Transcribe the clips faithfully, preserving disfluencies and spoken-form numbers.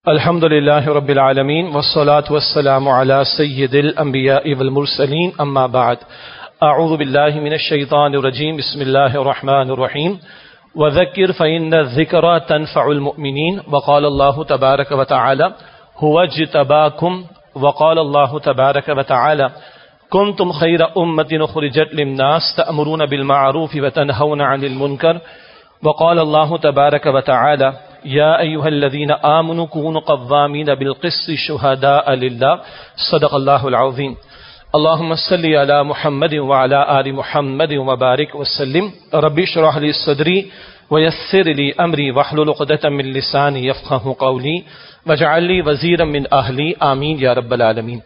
الحمد لله رب العالمين والصلاة والسلام على سيد الأنبياء والمرسلين أما بعد أعوذ بالله من الشيطان الرجيم بسم الله الرحمن الرحيم وذكر فإن الذكرى تنفع المؤمنين وقال الله تبارك وتعالى هو اجتباكم وقال الله تبارك وتعالى كنتم خير أمة أخرجت للناس تأمرون بالمعروف وتنهون عن المنكر وقال الله تبارك وتعالى يا أيها الذين آمنوا كونوا قوامين بالقسط شهداء لله صدق الله العظيم اللهم صل على محمد وعلى آل محمد وبارك وسلم ربي اشرح لي صدري ويسر لي أمري واحلل عقدة من لساني يفقهوا قولي واجعل لي وزيرا من أهلي آمين يا رب العالمين۔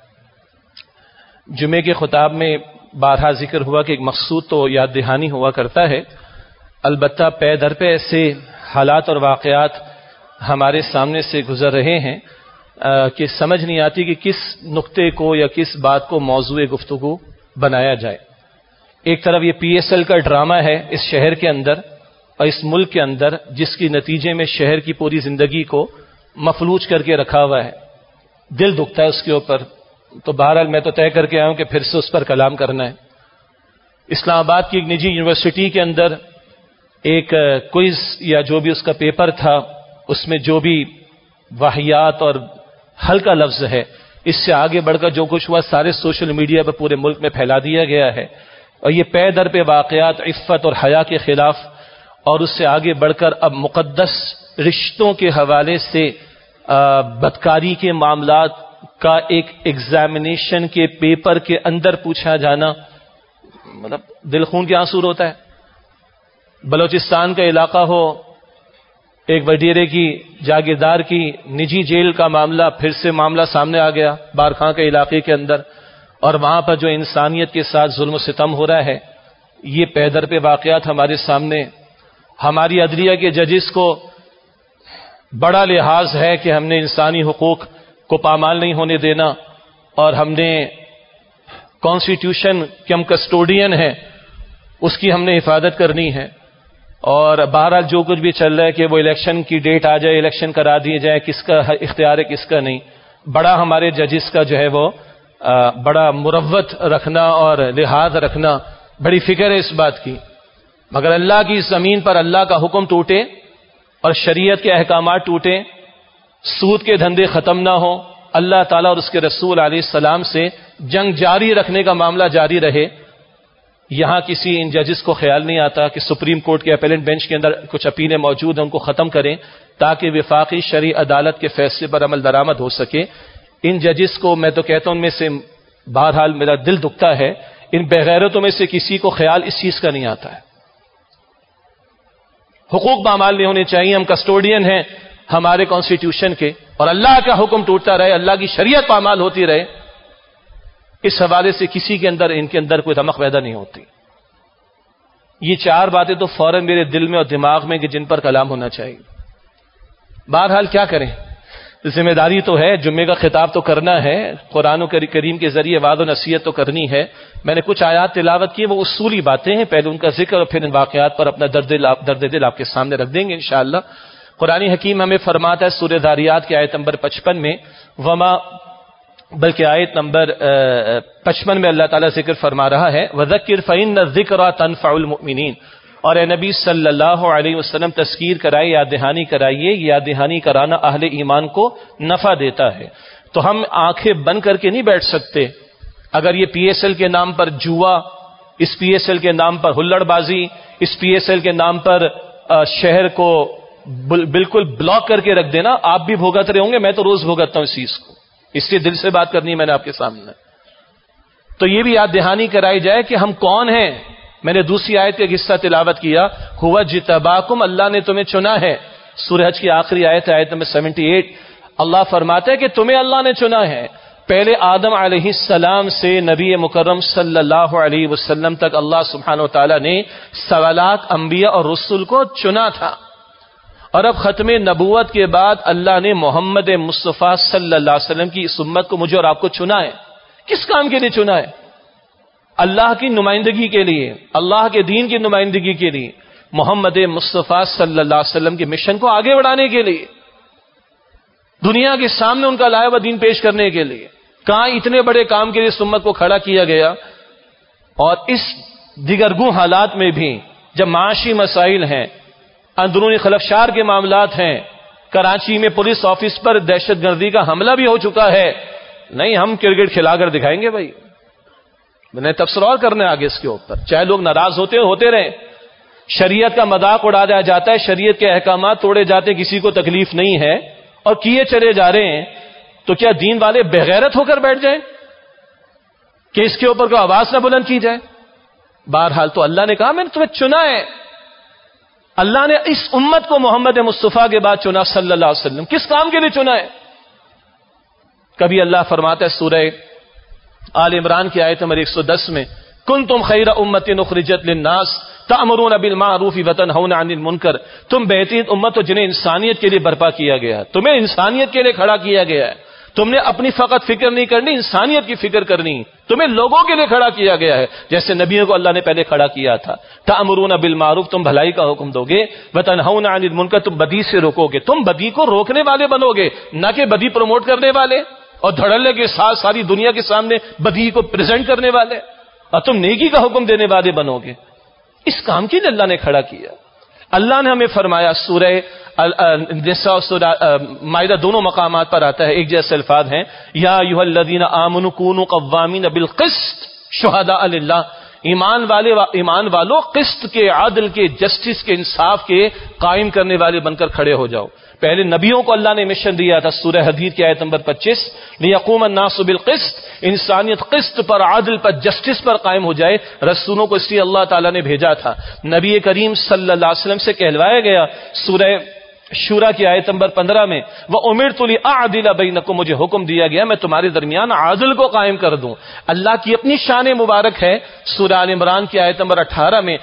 جمعے کے خطاب میں بارہا ذکر ہوا کہ ایک مقصود تو یاد دہانی ہوا کرتا ہے، البتہ پے در پہ ایسے حالات اور واقعات ہمارے سامنے سے گزر رہے ہیں کہ سمجھ نہیں آتی کہ کس نقطے کو یا کس بات کو موضوع گفتگو بنایا جائے۔ ایک طرف یہ پی ایس ایل کا ڈرامہ ہے اس شہر کے اندر اور اس ملک کے اندر، جس کی نتیجے میں شہر کی پوری زندگی کو مفلوج کر کے رکھا ہوا ہے، دل دکھتا ہے اس کے اوپر۔ تو بہرحال میں تو طے کر کے آیا ہوں کہ پھر سے اس پر کلام کرنا ہے۔ اسلام آباد کی ایک نجی یونیورسٹی کے اندر ایک کوئز یا جو بھی اس کا پیپر تھا، اس میں جو بھی واہیات اور ہلکا لفظ ہے، اس سے آگے بڑھ کر جو کچھ ہوا سارے سوشل میڈیا پر پورے ملک میں پھیلا دیا گیا ہے، اور یہ پے در پہ واقعات عفت اور حیا کے خلاف، اور اس سے آگے بڑھ کر اب مقدس رشتوں کے حوالے سے بدکاری کے معاملات کا ایک ایگزامینیشن کے پیپر کے اندر پوچھا جانا، مطلب دل خون کے آنسو ہوتا ہے۔ بلوچستان کا علاقہ ہو، ایک وڈیرے کی جاگیردار کی نجی جیل کا معاملہ، پھر سے معاملہ سامنے آ گیا بارکھاں کے علاقے کے اندر، اور وہاں پر جو انسانیت کے ساتھ ظلم و ستم ہو رہا ہے، یہ پے در پہ واقعات ہمارے سامنے۔ ہماری عدلیہ کے ججز کو بڑا لحاظ ہے کہ ہم نے انسانی حقوق کو پامال نہیں ہونے دینا، اور ہم نے کانسٹیٹیوشن کے ہم کسٹوڈین ہیں، اس کی ہم نے حفاظت کرنی ہے۔ اور بہرحال جو کچھ بھی چل رہا ہے کہ وہ الیکشن کی ڈیٹ آ جائے، الیکشن کرا دیے جائے، کس کا اختیار ہے کس کا نہیں، بڑا ہمارے ججز کا جو ہے وہ بڑا مروت رکھنا اور لحاظ رکھنا، بڑی فکر ہے اس بات کی۔ مگر اللہ کی زمین پر اللہ کا حکم ٹوٹے اور شریعت کے احکامات ٹوٹے، سود کے دھندے ختم نہ ہو، اللہ تعالیٰ اور اس کے رسول علیہ السلام سے جنگ جاری رکھنے کا معاملہ جاری رہے، یہاں کسی ان ججز کو خیال نہیں آتا کہ سپریم کورٹ کے اپیلنٹ بینچ کے اندر کچھ اپیلیں موجود ہیں، ان کو ختم کریں تاکہ وفاقی شرعی عدالت کے فیصلے پر عمل درآمد ہو سکے۔ ان ججز کو میں تو کہتا ہوں، ان میں سے بہرحال میرا دل دکھتا ہے، ان بغیرتوں میں سے کسی کو خیال اس چیز کا نہیں آتا ہے۔ حقوق پامال نہیں ہونے چاہیے، ہم کسٹوڈین ہیں ہمارے کانسٹیٹیوشن کے، اور اللہ کا حکم ٹوٹتا رہے، اللہ کی شریعت پامال ہوتی رہے، اس حوالے سے کسی کے اندر ان کے اندر کوئی رمق پیدا نہیں ہوتی۔ یہ چار باتیں تو فوراً میرے دل میں اور دماغ میں کہ جن پر کلام ہونا چاہیے۔ بہرحال کیا کریں، ذمہ داری تو ہے، جمعے کا خطاب تو کرنا ہے، قرآن و کریم کے ذریعے وعظ و نصیحت تو کرنی ہے۔ میں نے کچھ آیات تلاوت کی، وہ اصولی باتیں ہیں، پہلے ان کا ذکر اور پھر ان واقعات پر اپنا درد دل درد دل آپ کے سامنے رکھ دیں گے انشاءاللہ۔ قرآن حکیم ہمیں فرماتا ہے سورہ ذاریات کی آیت نمبر پچپن میں، وما بلکہ آیت نمبر پچپن میں اللہ تعالیٰ ذکر فرما رہا ہے، وَذَكِّرْ فَإِنَّ الذِّكْرَى تَنفَعُ الْمُؤْمِنِينَ، اور اے نبی صلی اللہ علیہ وسلم تذکیر کرائیے، یاد دہانی کرائیے، یاد دہانی کرانا اہل ایمان کو نفع دیتا ہے۔ تو ہم آنکھیں بند کر کے نہیں بیٹھ سکتے۔ اگر یہ پی ایس ایل کے نام پر جوا، اس پی ایس ایل کے نام پر ہلڑ بازی، اس پی ایس ایل کے نام پر شہر کو بالکل بلاک کر کے رکھ دینا، آپ بھی بھوگت رہے ہوں گے، میں تو روز بھوگتتا ہوں اس چیز کو، اس لیے دل سے بات کرنی ہے میں نے آپ کے سامنے۔ تو یہ بھی یاد دہانی کرائی جائے کہ ہم کون ہیں۔ میں نے دوسری آیت کا حصہ تلاوت کیا، ہوا جتباکم، اللہ نے تمہیں چنا ہے۔ سورہ حج کی آخری آیت ہے، آیت نمبر اٹھہتر، اللہ فرماتا ہے کہ تمہیں اللہ نے چنا ہے۔ پہلے آدم علیہ السلام سے نبی مکرم صلی اللہ علیہ وسلم تک اللہ سبحانہ و تعالیٰ نے سوا لاکھ انبیاء اور رسول کو چنا تھا، اور اب ختم نبوت کے بعد اللہ نے محمد مصطفیٰ صلی اللہ علیہ وسلم کی اس امت کو، مجھے اور آپ کو چنا ہے۔ کس کام کے لیے چنا ہے؟ اللہ کی نمائندگی کے لیے، اللہ کے دین کی نمائندگی کے لیے، محمد مصطفیٰ صلی اللہ علیہ وسلم کے مشن کو آگے بڑھانے کے لیے۔ دنیا کے سامنے ان کا لایا ہوا دین پیش کرنے کے لیے. کہاں اتنے بڑے کام کے لیے اس امت کو کھڑا کیا گیا. اور اس دیگرگوں حالات میں بھی جب معاشی مسائل ہیں، اندرونی خلفشار کے معاملات ہیں، کراچی میں پولیس آفس پر دہشت گردی کا حملہ بھی ہو چکا ہے، نہیں ہم کرکٹ کھلا کر دکھائیں گے بھائی. میں نے تبصرہ اور کرنا ہے آگے اس کے اوپر، چاہے لوگ ناراض ہوتے ہوتے رہیں. شریعت کا مذاق اڑایا جاتا ہے، شریعت کے احکامات توڑے جاتے ہیں، کسی کو تکلیف نہیں ہے اور کیے چلے جا رہے ہیں. تو کیا دین والے بغیرت ہو کر بیٹھ جائیں کہ اس کے اوپر کوئی آواز نہ بلند کی جائے؟ بہرحال تو اللہ نے کہا میں نے تمہیں چنا ہے. اللہ نے اس امت کو محمد مصطفیٰ کے بعد چنا صلی اللہ علیہ وسلم. کس کام کے لیے چنا ہے؟ کبھی اللہ فرماتا ہے سورہ آل عمران کی آیت نمبر ایک سو دس میں، کنتم خیر امت اخرجت للناس تأمرون بالمعروف وتنہون عن المنکر، تم بہترین امت ہو جنہیں انسانیت کے لیے برپا کیا گیا ہے، تمہیں انسانیت کے لیے کھڑا کیا گیا ہے. تم نے اپنی فقط فکر نہیں کرنی، انسانیت کی فکر کرنی. تمہیں لوگوں کے لیے کھڑا کیا گیا ہے جیسے نبیوں کو اللہ نے پہلے کھڑا کیا تھا. تأمرون بالمعروف، تم بھلائی کا حکم دو گے، وتنہون عن المنکر، تم بدی سے روکو گے. تم بدی کو روکنے والے بنو گے، نہ کہ بدی پروموٹ کرنے والے اور دھڑلے کے ساتھ ساری دنیا کے سامنے بدی کو پریزنٹ کرنے والے. اور تم نیکی کا حکم دینے والے بنو گے. اس کام کے لیے اللہ نے کھڑا کیا. اللہ نے ہمیں فرمایا سورہ نساء سورہ مائدہ دونوں مقامات پر آتا ہے، ایک جیسے الفاظ ہیں، یا ایھا الذین آمنوا کونوا قوامین بالقسط شہداء للہ، ایمان والے ایمان والو قسط کے، عدل کے، جسٹس کے، انصاف کے قائم کرنے والے بن کر کھڑے ہو جاؤ. پہلے نبیوں کو اللہ نے مشن دیا تھا، سورہ حدید کی آیت نمبر پچیس، لیقوم الناس بالقسط، انسانیت قسط پر، عدل پر، جسٹس پر قائم ہو جائے. رسولوں کو اس لیے اللہ تعالیٰ نے بھیجا تھا. نبی کریم صلی اللہ علیہ وسلم سے کہلوایا گیا سورہ شورا کی آیت نمبر پندرہ میں، وَأُمِرْتُ لِأَعْدِلَ بَيْنَكُمْ، مجھے حکم دیا گیا میں تمہارے درمیان عادل کو قائم کر دوں. اللہ کی اپنی شان مبارک ہے. سورہ آل عمران کی آیت نمبر اٹھارہ میں،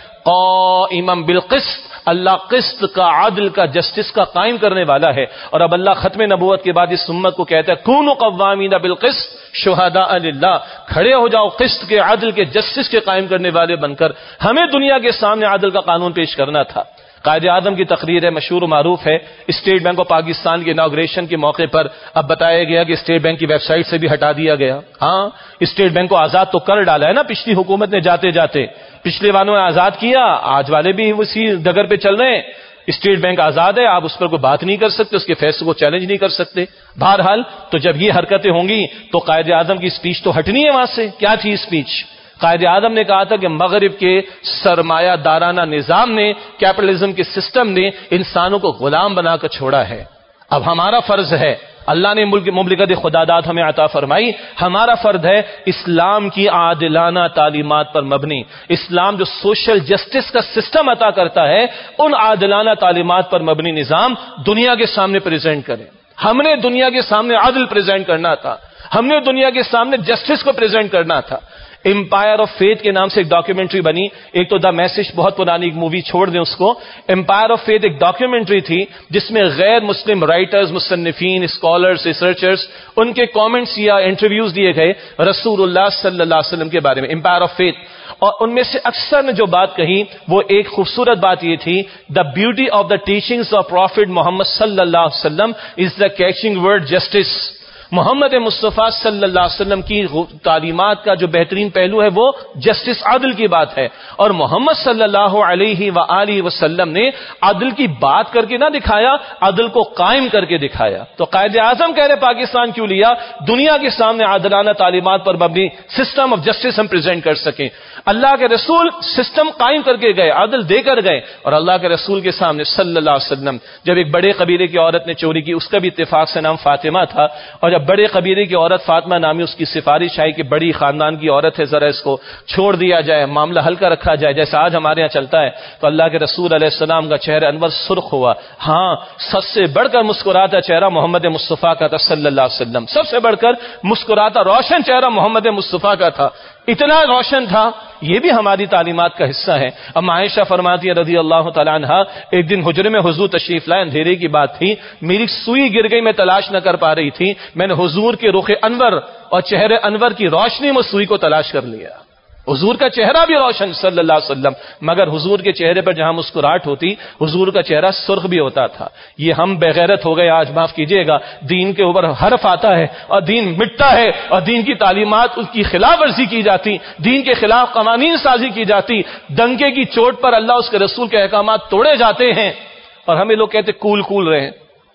قائما بالقسط، اللہ قسط کا، عدل کا، جسٹس کا قائم کرنے والا ہے. اور اب اللہ ختم نبوت کے بعد اس امت کو کہتا ہے کونوا قوامین بالقسط شہداء للہ، کھڑے ہو جاؤ قسط کے، عدل کے، جسٹس کے قائم کرنے والے بن کر. ہمیں دنیا کے سامنے عدل کا قانون پیش کرنا تھا. قائد اعظم کی تقریر ہے، مشہور و معروف ہے. اسٹیٹ بینک آف پاکستان کے اناگوریشن کے موقع پر اب بتایا گیا کہ اسٹیٹ بینک کی ویب سائٹ سے بھی ہٹا دیا گیا. ہاں اسٹیٹ بینک کو آزاد تو کر ڈالا ہے نا پچھلی حکومت نے، جاتے جاتے پچھلے والوں نے آزاد کیا، آج والے بھی اسی ڈگر پہ چل رہے ہیں. اسٹیٹ بینک آزاد ہے، آپ اس پر کوئی بات نہیں کر سکتے، اس کے فیصلے کو چیلنج نہیں کر سکتے. بہرحال تو جب یہ حرکتیں ہوں گی تو قائد اعظم کی اسپیچ تو ہٹنی ہے وہاں سے. کیا تھی اسپیچ؟ قائد اعظم نے کہا تھا کہ مغرب کے سرمایہ دارانہ نظام نے، کیپٹلزم کے سسٹم نے انسانوں کو غلام بنا کر چھوڑا ہے. اب ہمارا فرض ہے، اللہ نے ملک مملکت خداداد ہمیں عطا فرمائی، ہمارا فرض ہے اسلام کی عادلانہ تعلیمات پر مبنی، اسلام جو سوشل جسٹس کا سسٹم عطا کرتا ہے، ان عادلانہ تعلیمات پر مبنی نظام دنیا کے سامنے پریزنٹ کریں. ہم نے دنیا کے سامنے عدل پریزنٹ کرنا تھا، ہم نے دنیا کے سامنے جسٹس کو پریزنٹ کرنا تھا. امپائر آف فیتھ کے نام سے ایک ڈاکیومنٹری بنی. ایک تو دا میسج، بہت پرانی ایک مووی، چھوڑ دیں اس کو. امپائر آف فیتھ ایک ڈاکیومنٹری تھی جس میں غیر مسلم رائٹرز، مصنفین، اسکالرز، ریسرچرز، ان کے کامنٹس یا انٹرویوز دیے گئے رسول اللہ صلی اللہ علیہ وسلم کے بارے میں. امپائر آف فیتھ، اور ان میں سے اکثر نے جو بات کہی وہ ایک خوبصورت بات یہ تھی، the beauty of the teachings of prophet Muhammad صلی اللہ علیہ وسلم is the catching word justice. Muhammad Mustafa صلی اللہ علیہ وسلم کی تعلیمات کا جو بہترین پہلو ہے وہ جسٹس، عدل کی بات ہے. اور محمد صلی اللہ علیہ وآلہ وسلم نے عدل کی بات کر کے نہ دکھایا، عدل کو قائم کر کے دکھایا. تو قائد اعظم کہہ رہے پاکستان کیوں لیا؟ دنیا کے سامنے عادلانہ تعلیمات پر مبنی سسٹم آف جسٹس ہم پریزنٹ کر سکیں. اللہ کے رسول سسٹم قائم کر کے گئے، عدل دے کر گئے. اور اللہ کے رسول کے سامنے صلی اللہ علیہ وسلم جب ایک بڑے قبیلے کی عورت نے چوری کی، اس کا بھی اتفاق سے نام فاطمہ تھا، اور بڑے قبیلے کی عورت فاطمہ نامی اس کی سفارش آئی کہ بڑی خاندان کی عورت ہے، ذرا اس کو چھوڑ دیا جائے، معاملہ ہلکا رکھا جائے جیسا آج ہمارے ہاں چلتا ہے. تو اللہ کے رسول علیہ السلام کا چہرہ انور سرخ ہوا. ہاں سب سے بڑھ کر مسکراتا چہرہ محمد مصطفیٰ کا تھا صلی اللہ علیہ وسلم. سب سے بڑھ کر مسکراتا روشن چہرہ محمد مصطفیٰ کا تھا. اتنا روشن تھا. یہ بھی ہماری تعلیمات کا حصہ ہے. اب عائشہ فرماتی ہے رضی اللہ تعالیٰ عنہا، ایک دن حجرے میں حضور تشریف لائے، اندھیرے کی بات تھی، میری سوئی گر گئی، میں تلاش نہ کر پا رہی تھی. میں نے حضور کے رخ انور اور چہرے انور کی روشنی میں سوئی کو تلاش کر لیا. حضور کا چہرہ بھی روشن صلی اللہ علیہ وسلم، مگر حضور کے چہرے پر جہاں مسکراہٹ ہوتی حضور کا چہرہ سرخ بھی ہوتا تھا. یہ ہم بغیرت ہو گئے آج، معاف کیجیے گا. دین کے اوپر حرف آتا ہے اور دین مٹتا ہے اور دین کی تعلیمات اس کی خلاف ورزی کی جاتی، دین کے خلاف قوانین سازی کی جاتی، ڈنکے کی چوٹ پر اللہ اس کے رسول کے احکامات توڑے جاتے ہیں، اور ہمیں لوگ کہتے کول کول رہیں،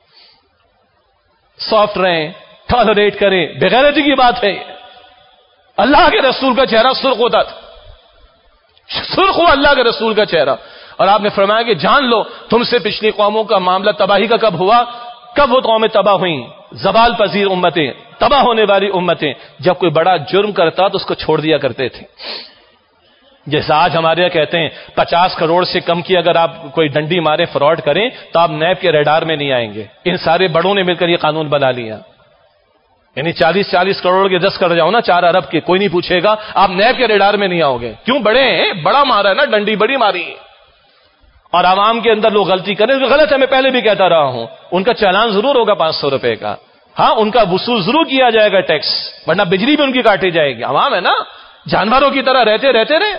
سافٹ رہیں، ٹالریٹ کریں. بغیرتی کی بات ہے. اللہ کے رسول کا چہرہ سرخ ہوتا تھا، سرخ ہوا اللہ کے رسول کا چہرہ. اور آپ نے فرمایا کہ جان لو تم سے پچھلی قوموں کا معاملہ تباہی کا کب ہوا، کب وہ قومیں تباہ ہوئیں، زوال پذیر امتیں، تباہ ہونے والی امتیں، جب کوئی بڑا جرم کرتا تو اس کو چھوڑ دیا کرتے تھے. جیسے آج ہمارے یہاں کہتے ہیں پچاس کروڑ سے کم کی اگر آپ کوئی ڈنڈی مارے، فراڈ کریں تو آپ نیب کے ریڈار میں نہیں آئیں گے. ان سارے بڑوں نے مل کر یہ قانون بنا لیا. یعنی چالیس چالیس کروڑ کے دس کر جاؤ نا، چار ارب کے، کوئی نہیں پوچھے گا، آپ نیب کے ریڈار میں نہیں آؤ گے. کیوں؟ بڑے ہیں، بڑا مارا ہے نا، ڈنڈی بڑی ماری. اور عوام کے اندر لوگ غلطی کریں، غلط ہے، میں پہلے بھی کہتا رہا ہوں. ان کا چالان ضرور ہوگا پانچ سو روپے کا، ہاں ان کا وصول ضرور کیا جائے گا ٹیکس، ورنہ بجلی بھی ان کی کاٹی جائے گی. عوام ہے نا، جانوروں کی طرح رہتے رہتے رہے.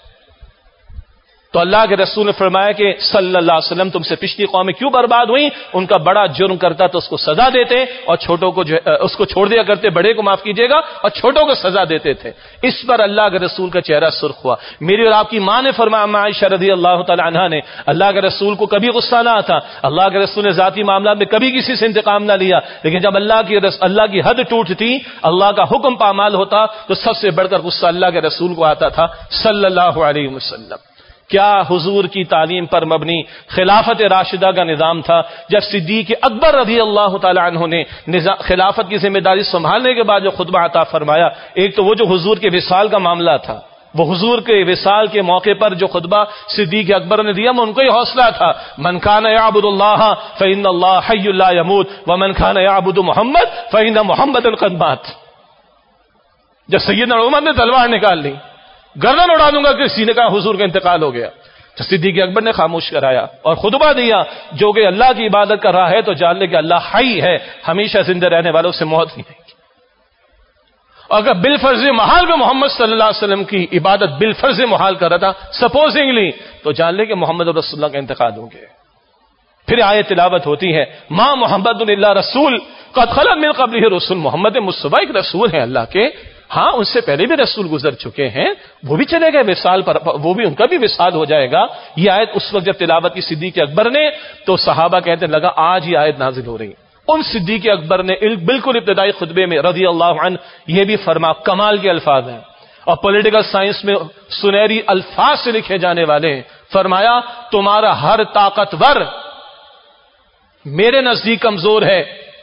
تو اللہ کے رسول نے فرمایا کہ صلی اللہ علیہ وسلم تم سے پچھلی قومیں کیوں برباد ہوئیں، ان کا بڑا جرم کرتا تو اس کو سزا دیتے اور چھوٹوں کو جو اس کو چھوڑ دیا کرتے، بڑے کو معاف کیجیے گا اور چھوٹوں کو سزا دیتے تھے. اس پر اللہ کے رسول کا چہرہ سرخ ہوا. میری اور آپ کی ماں نے فرمایا، اما عائشہ رضی اللہ تعالی عنہا نے، اللہ کے رسول کو کبھی غصہ نہ آتا، اللہ کے رسول نے ذاتی معاملات میں کبھی کسی سے انتقام نہ لیا، لیکن جب اللہ کی اللہ کی حد ٹوٹتی، اللہ کا حکم پامال ہوتا تو سب سے بڑھ کر غصہ اللہ کے رسول کو آتا تھا صلی اللہ علیہ وسلم. کیا حضور کی تعلیم پر مبنی خلافت راشدہ کا نظام تھا. جب صدیق اکبر رضی اللہ تعالی عنہ نے خلافت کی ذمہ داری سنبھالنے کے بعد جو خطبہ عطا فرمایا، ایک تو وہ جو حضور کے وصال کا معاملہ تھا، وہ حضور کے وصال کے موقع پر جو خطبہ صدیق اکبر نے دیا، ان کو ہی حوصلہ تھا، من کان یعبد اللہ فإن اللہ حی لا یموت ومن کان یعبد محمد فإن محمد قد مات. جب سیدنا عمر نے تلوار نکال لی، گردن اڑا دوں گا، کسی نے کہا حضور کا انتقال ہو گیا، تو صدیق اکبر نے خاموش کرایا اور خطبہ دیا، جو کہ اللہ کی عبادت کر رہا ہے تو جان لے کہ اللہ حی ہے، ہمیشہ زندہ رہنے والوں سے موت نہیں آئے گی. اور اگر بالفرض محال میں محمد صلی اللہ علیہ وسلم کی عبادت بالفرض محال کر رہا تھا سپوزنگلی، تو جان لے کہ محمد رسول اللہ کا انتقال ہو گیا. پھر آیت تلاوت ہوتی ہے، ما محمد الا رسول قد خلت من قبلہ رسول، محمد مصطفیٰ ایک رسول ہے اللہ کے، ہاں ان سے پہلے بھی رسول گزر چکے ہیں، وہ بھی چلے گئے وصال پر، وہ بھی ان کا بھی وصال ہو جائے گا. یہ آیت اس وقت جب تلاوت کی صدیق اکبر نے، تو صحابہ کہتے لگا آج یہ آیت نازل ہو رہی. ان صدیق اکبر نے بالکل ابتدائی خطبے میں رضی اللہ عنہ یہ بھی فرما، کمال کے الفاظ ہیں اور پولیٹیکل سائنس میں سنہری الفاظ سے لکھے جانے والے ہیں. فرمایا تمہارا ہر طاقتور میرے نزدیک کمزور ہے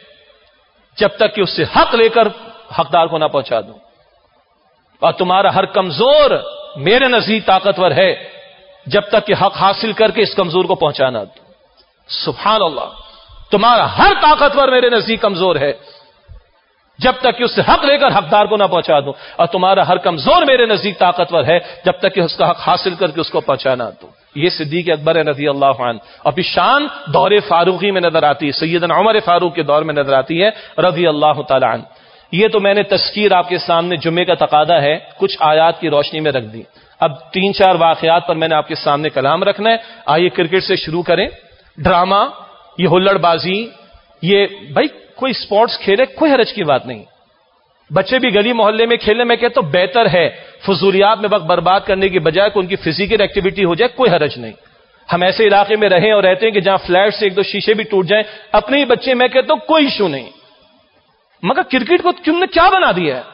جب تک کہ اس سے حق لے کر حقدار کو نہ پہنچا دوں، اور تمہارا ہر کمزور میرے نزدیک طاقتور ہے جب تک کہ حق حاصل کر کے اس کمزور کو پہنچانا دوں. سبحان اللہ، تمہارا ہر طاقتور میرے نزدیک کمزور ہے جب تک کہ اس سے حق لے کر حقدار کو نہ پہنچا دوں، اور تمہارا ہر کمزور میرے نزدیک طاقتور ہے جب تک کہ اس کا حق حاصل کر کے اس کو پہنچانا دوں. یہ صدیق اکبر رضی اللہ عنہ. اور پھر شان دور فاروقی میں نظر آتی ہے، سیدنا عمر فاروق کے دور میں نظر آتی ہے رضی اللہ تعالی عنہ. یہ تو میں نے تذکیر آپ کے سامنے جمعے کا تقاضا ہے کچھ آیات کی روشنی میں رکھ دی. اب تین چار واقعات پر میں نے آپ کے سامنے کلام رکھنا ہے. آئیے کرکٹ سے شروع کریں. ڈرامہ، یہ ہلڑ بازی، یہ بھائی کوئی سپورٹس کھیلے، کوئی حرج کی بات نہیں. بچے بھی گلی محلے میں کھیلنے میں کہتے تو بہتر ہے، فضولیات میں وقت برباد کرنے کی بجائے کہ ان کی فزیکل ایکٹیویٹی ہو جائے، کوئی حرج نہیں. ہم ایسے علاقے میں رہیں اور رہتے ہیں کہ جہاں فلیٹ سے ایک دو شیشے بھی ٹوٹ جائیں، اپنے ہی بچے میں کہتا ہوں کوئی ایشو نہیں. مگر کرکٹ کو تم نے کیا بنا دیا ہے؟